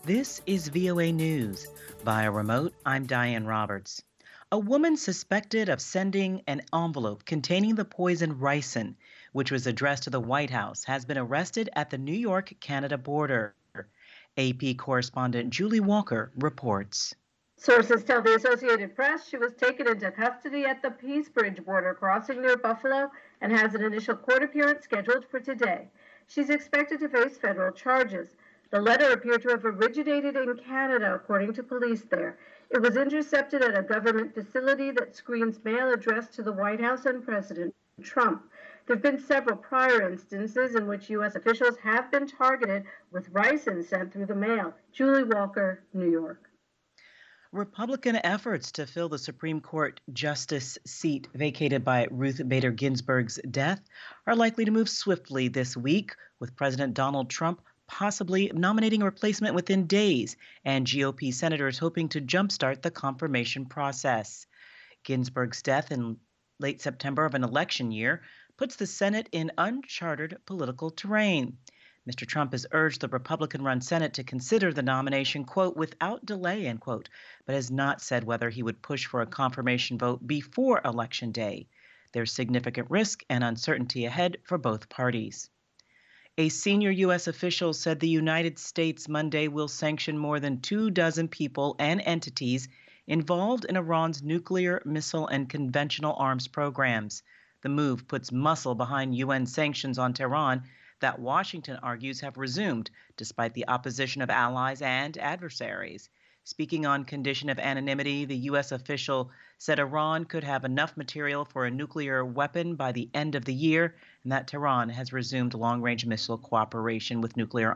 This is VOA News. Via remote, I'm Diane Roberts. A woman suspected of sending an envelope containing the poison ricin, which was addressed to the White House, has been arrested at the New York-Canada border. AP correspondent Julie Walker reports. Sources tell the Associated Press she was taken into custody at the Peace Bridge border crossing near Buffalo and has an initial court appearance scheduled for today. She's expected to face federal charges. The letter appeared to have originated in Canada, according to police there. It was intercepted at a government facility that screens mail addressed to the White House and President Trump. There have been several prior instances in which U.S. officials have been targeted with ricin sent through the mail. Julie Walker, New York. Republican efforts to fill the Supreme Court justice seat vacated by Ruth Bader Ginsburg's death are likely to move swiftly this week, with President Donald Trump possibly nominating a replacement within days, and GOP senators hoping to jumpstart the confirmation process. Ginsburg's death in late September of an election year puts the Senate in uncharted political terrain. Mr. Trump has urged the Republican-run Senate to consider the nomination, quote, without delay, end quote, but has not said whether he would push for a confirmation vote before Election Day. There's significant risk and uncertainty ahead for both parties. A senior U.S. official said the United States Monday will sanction more than 24 people and entities involved in Iran's nuclear, missile, and conventional arms programs. The move puts muscle behind UN sanctions on Tehran that Washington argues have resumed despite the opposition of allies and adversaries. Speaking on condition of anonymity, the U.S. official said Iran could have enough material for a nuclear weapon by the end of the year, and that Tehran has resumed long-range missile cooperation with nuclear